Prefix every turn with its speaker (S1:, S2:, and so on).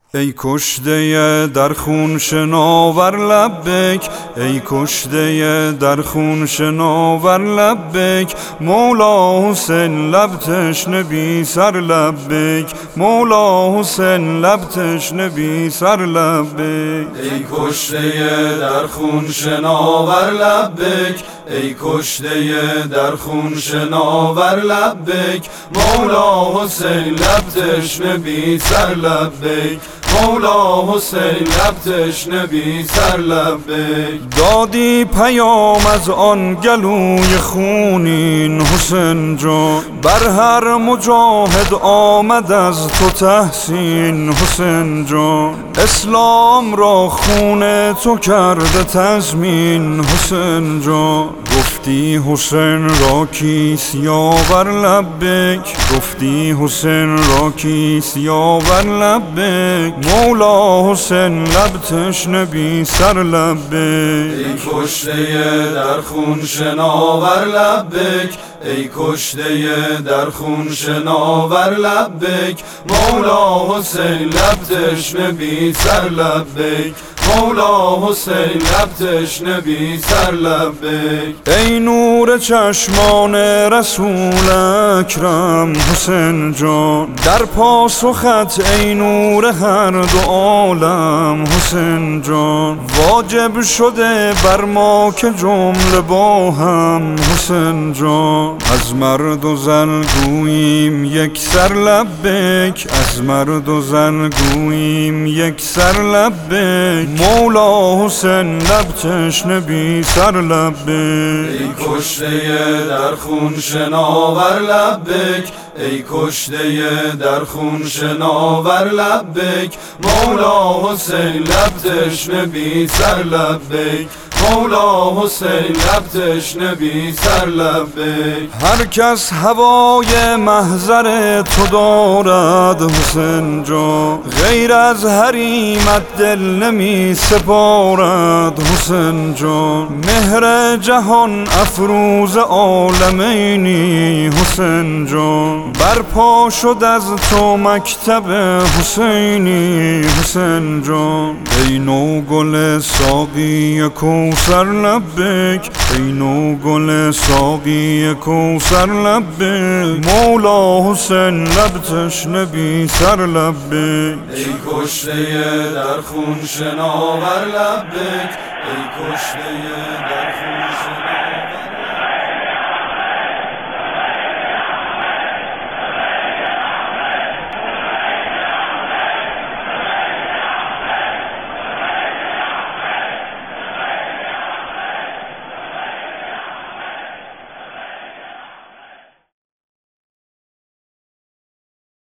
S1: ای کشته در خون شناور لبیک، ای کشته در خون شناور لبیک، مولا حسین لب تشنه بی سر لبیک، مولا حسین لب تشنه بی سر لبیک.
S2: ای کشته در خون شناور لبیک، ای کشته در خون شناور لبیک، مولا حسین لب تشنه بی سر لبیک، مولا حسین لب تشنه بی سر لبیک.
S1: دادی پیام از آن گلوی خونین حسین جان، بر هر مجاهد آمد از تو تحسین حسین جان، اسلام را خون تو کرده تضمین حسین جان. گفتی حسین را کیست یاور لبیک، گفتی حسین را کیست یاور لبیک، مولا حسین لب تشنه بی سر لبیک.
S2: ای کشته در خون شناور لبیک، ای کشته در خون شناور لبیک، مولا حسین لب تشنه بی سر لبیک، مولا حسین لب تشنه بی سر لبیک.
S1: ای نور چشمان رسول اکرم حسین جان، در پاسخت ای نور هر دو عالم حسین جان، واجب شده بر ما که جمله با هم حسین جان. از مرد و زن گوییم یک سر لبیک، از مرد و زن گوییم یک سر لبیک، مولا حسین لب تشنه بی سر لبیک.
S2: ای کشته در خون شناور لبیک، ای کشته در خون شناور لبیک، مولا حسین لب تشنه بی سر لبیک، مولا حسین لب تشنه بی سر لبیک.
S1: هر کس هوای محضر تو دارد حسین جان، غیر از حریمت دل نمی سپارد حسین جان. مهر جهان افروز عالمینی حسین جان، برپا شد از تو مکتب حسینی حسین جان. ای نو گل ساقی کوثر لبیک، ای نو گل ساقی کوثر لبیک، مولا حسین لب تشنه بی سر لبیک.
S2: ای کشته در خون شناور لبیک، ای کشته در